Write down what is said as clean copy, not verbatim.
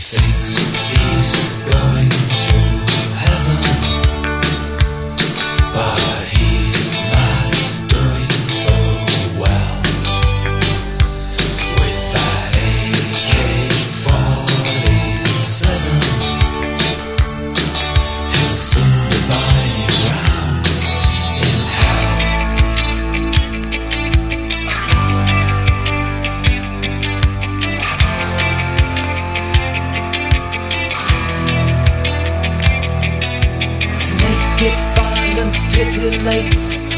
thinks he's going to heaven, but he's not doing so well with that AK-47. He'll soon be buying rounds in hell. Naked violence titillates